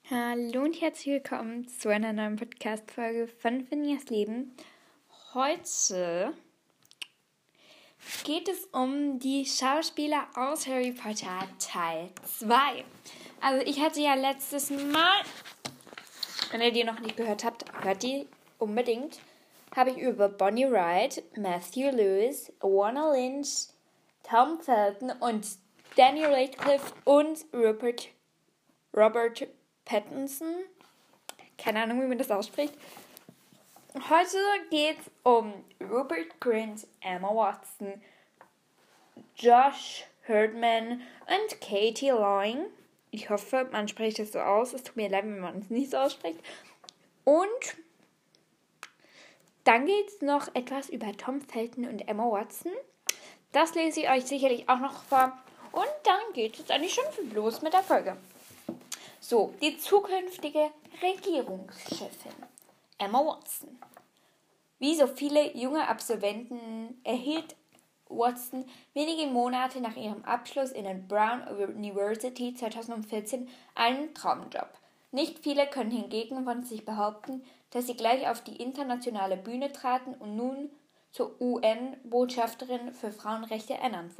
Hallo und herzlich willkommen zu einer neuen Podcast-Folge von Finjas Leben. Heute geht es um die Schauspieler aus Harry Potter Teil 2. Also ich hatte ja letztes Mal, wenn ihr die noch nicht gehört habt, hört die unbedingt, habe ich über Bonnie Wright, Matthew Lewis, Warner Lynch, Tom Felton und Daniel Radcliffe und Robert Pattinson, keine Ahnung, wie man das ausspricht. Heute geht es um Rupert Grint, Emma Watson, Josh Herdman und Katie Loing. Ich hoffe, man spricht es so aus. Es tut mir leid, wenn man es nicht so ausspricht. Und dann geht es noch etwas über Tom Felton und Emma Watson. Das lese ich euch sicherlich auch noch vor. Und dann geht es eigentlich schon los mit der Folge. So, die zukünftige Regierungschefin, Emma Watson. Wie so viele junge Absolventen erhielt Watson wenige Monate nach ihrem Abschluss in der Brown University 2014 einen Traumjob. Nicht viele können hingegen von sich behaupten, dass sie gleich auf die internationale Bühne traten und nun zur UN-Botschafterin für Frauenrechte ernannt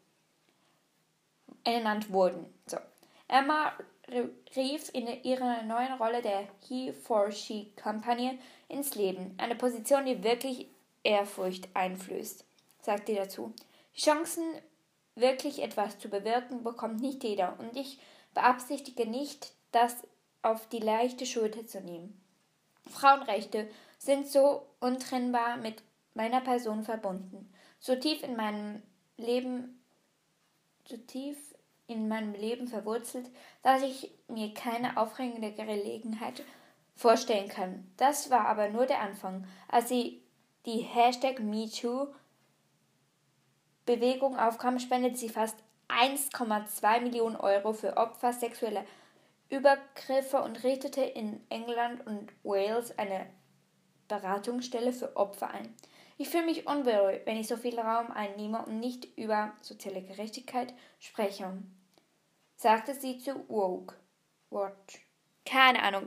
wurden. So. Emma rief in ihrer neuen Rolle der He-for-She-Kampagne ins Leben. Eine Position, die wirklich Ehrfurcht einflößt, sagt sie dazu. Die Chancen, wirklich etwas zu bewirken, bekommt nicht jeder und ich beabsichtige nicht, das auf die leichte Schulter zu nehmen. Frauenrechte sind so untrennbar mit meiner Person verbunden, so tief in meinem Leben verwurzelt, dass ich mir keine aufregende Gelegenheit vorstellen kann. Das war aber nur der Anfang. Als sie die #MeToo-Bewegung aufkam, spendete sie fast 1,2 Millionen Euro für Opfer sexueller Übergriffe und richtete in England und Wales eine Beratungsstelle für Opfer ein. Ich fühle mich unwohl, wenn ich so viel Raum einnehme und nicht über soziale Gerechtigkeit spreche, sagte sie zu Vogue. Keine Ahnung,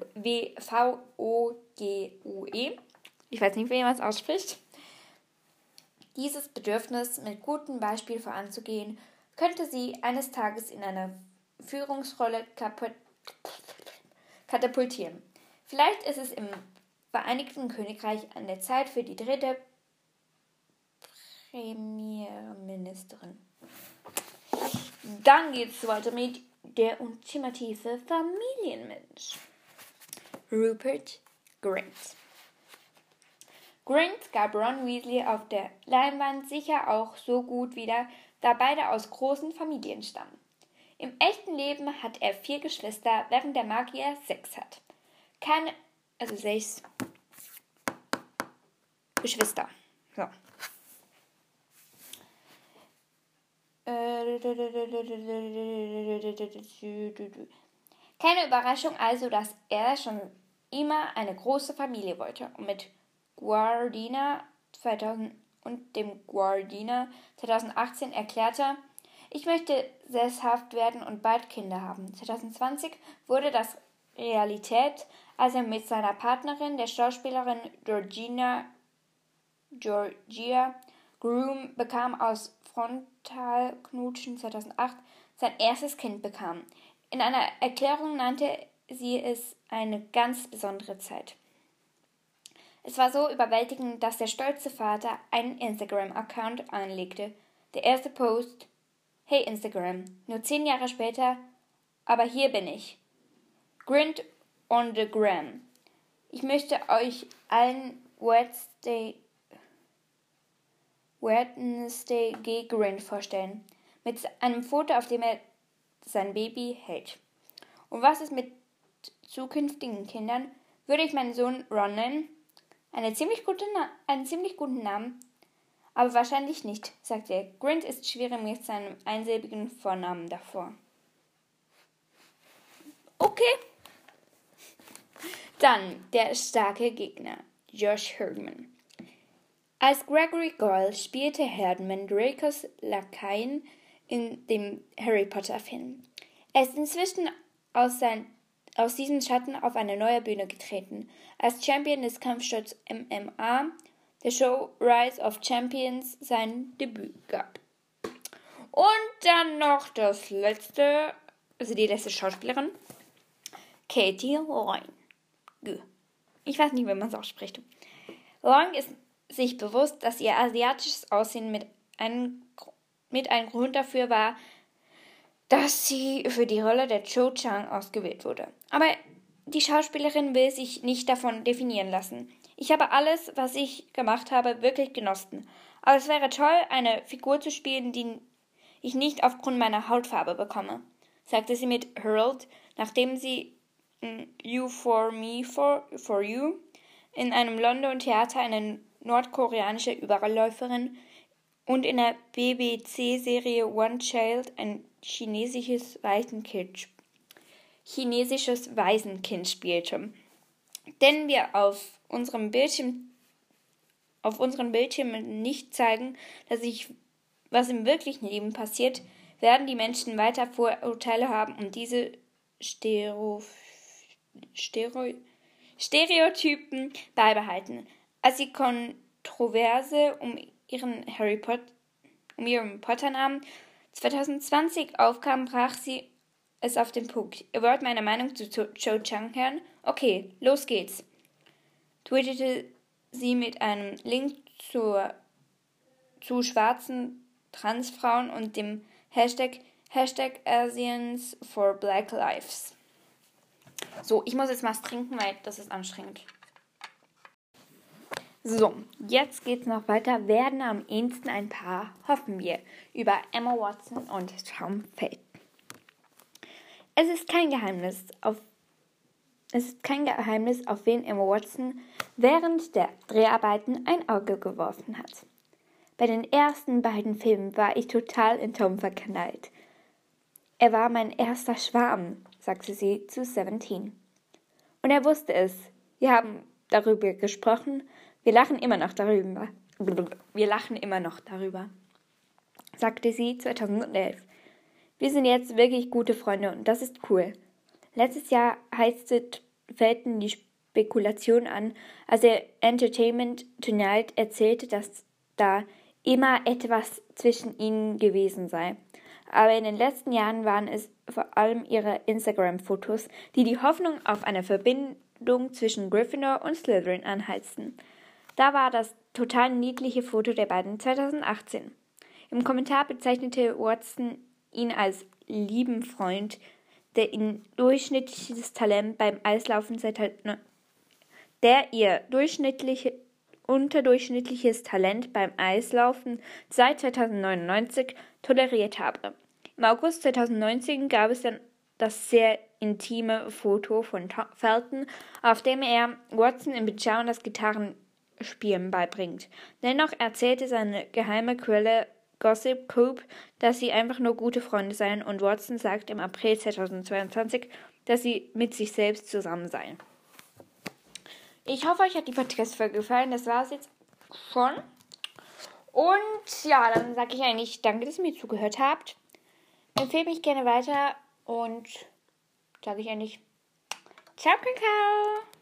Vogue. Ich weiß nicht, wie man es ausspricht. Dieses Bedürfnis, mit gutem Beispiel voranzugehen, könnte sie eines Tages in eine Führungsrolle katapultieren. Vielleicht ist es im Vereinigten Königreich an der Zeit für die dritte Premierministerin. Dann geht es weiter mit der ultimative Familienmensch. Rupert Grint. Grint gab Ron Weasley auf der Leinwand sicher auch so gut wieder, da beide aus großen Familien stammen. Im echten Leben hat er 4 Geschwister, während der Magier 6 hat. 6 Geschwister. So. Keine Überraschung also, dass er schon immer eine große Familie wollte und mit Guardina 2018 erklärte, ich möchte sesshaft werden und bald Kinder haben. 2020 wurde das Realität, als er mit seiner Partnerin, der Schauspielerin Georgia Groom bekam, aus Frontalknutschen 2008 sein erstes Kind bekam. In einer Erklärung nannte sie es eine ganz besondere Zeit. Es war so überwältigend, dass der stolze Vater einen Instagram-Account anlegte. Der erste Post: Hey Instagram, nur 10 Jahre später, aber hier bin ich. Grint on the Gram. Ich möchte euch allen Wednesday G. Grint vorstellen, mit einem Foto, auf dem er sein Baby hält. Und was ist mit zukünftigen Kindern? Würde ich meinen Sohn Ron nennen? Einen ziemlich guten Namen, aber wahrscheinlich nicht, sagt er. Grint ist schwierig mit seinem einsilbigen Vornamen davor. Okay. Dann der starke Gegner, Josh Herdman. Als Gregory Goyle spielte Herdman Dracos Lakaien in dem Harry Potter Film. Er ist inzwischen aus aus diesem Schatten auf eine neue Bühne getreten, als Champion des Kampfsports MMA der Show Rise of Champions sein Debüt gab. Und dann noch die letzte Schauspielerin, Katie Lang. Ich weiß nicht, wie man es ausspricht. Lang ist sich bewusst, dass ihr asiatisches Aussehen mit einem Grund dafür war, dass sie für die Rolle der Cho Chang ausgewählt wurde. Aber die Schauspielerin will sich nicht davon definieren lassen. Ich habe alles, was ich gemacht habe, wirklich genossen. Aber es wäre toll, eine Figur zu spielen, die ich nicht aufgrund meiner Hautfarbe bekomme, sagte sie mit Herald, nachdem sie You for Me for You in einem Londoner Theater eine nordkoreanische Überläuferin und in der BBC-Serie One Child ein chinesisches Waisenkind spielte. Denn wir auf unseren Bildschirmen nicht zeigen, was im wirklichen Leben passiert, werden die Menschen weiter Vorurteile haben und diese Stereotypen beibehalten. Als die Kontroverse um ihren Potter-Namen 2020 aufkam, brach sie es auf den Punkt. Ihr wollt meine Meinung zu Cho Chang hören? Okay, los geht's. Twitterte sie mit einem Link zu schwarzen Transfrauen und dem Hashtag Asians for Black Lives. So, ich muss jetzt was trinken, weil das ist anstrengend. So, jetzt geht's noch weiter. Werden am ehesten ein Paar, hoffen wir, über Emma Watson und Tom Felton. Es ist kein Geheimnis, auf wen Emma Watson während der Dreharbeiten ein Auge geworfen hat. Bei den ersten beiden Filmen war ich total in Tom verknallt. Er war mein erster Schwarm, sagte sie zu 17. Und er wusste es. Wir haben darüber gesprochen. Wir lachen immer noch darüber, sagte sie 2011. Wir sind jetzt wirklich gute Freunde und das ist cool. Letztes Jahr heizte Felton die Spekulation an, als er Entertainment Tonight erzählte, dass da immer etwas zwischen ihnen gewesen sei. Aber in den letzten Jahren waren es vor allem ihre Instagram-Fotos, die die Hoffnung auf eine Verbindung zwischen Gryffindor und Slytherin anheizten. Da war das total niedliche Foto der beiden 2018. Im Kommentar bezeichnete Watson ihn als lieben Freund, der ihr durchschnittliches Talent beim Eislaufen seit 2099 toleriert habe. Im August 2019 gab es dann das sehr intime Foto von Felton, auf dem er Watson im Pyjama das Gitarrenspielen beibringt. Dennoch erzählte seine geheime Quelle Gossip Coop, dass sie einfach nur gute Freunde seien, und Watson sagt im April 2022, dass sie mit sich selbst zusammen seien. Ich hoffe, euch hat die Podcast-Folge gefallen. Das war es jetzt schon. Und ja, dann sage ich eigentlich danke, dass ihr mir zugehört habt. Empfehlt mich gerne weiter und sage ich eigentlich ciao, Kakao.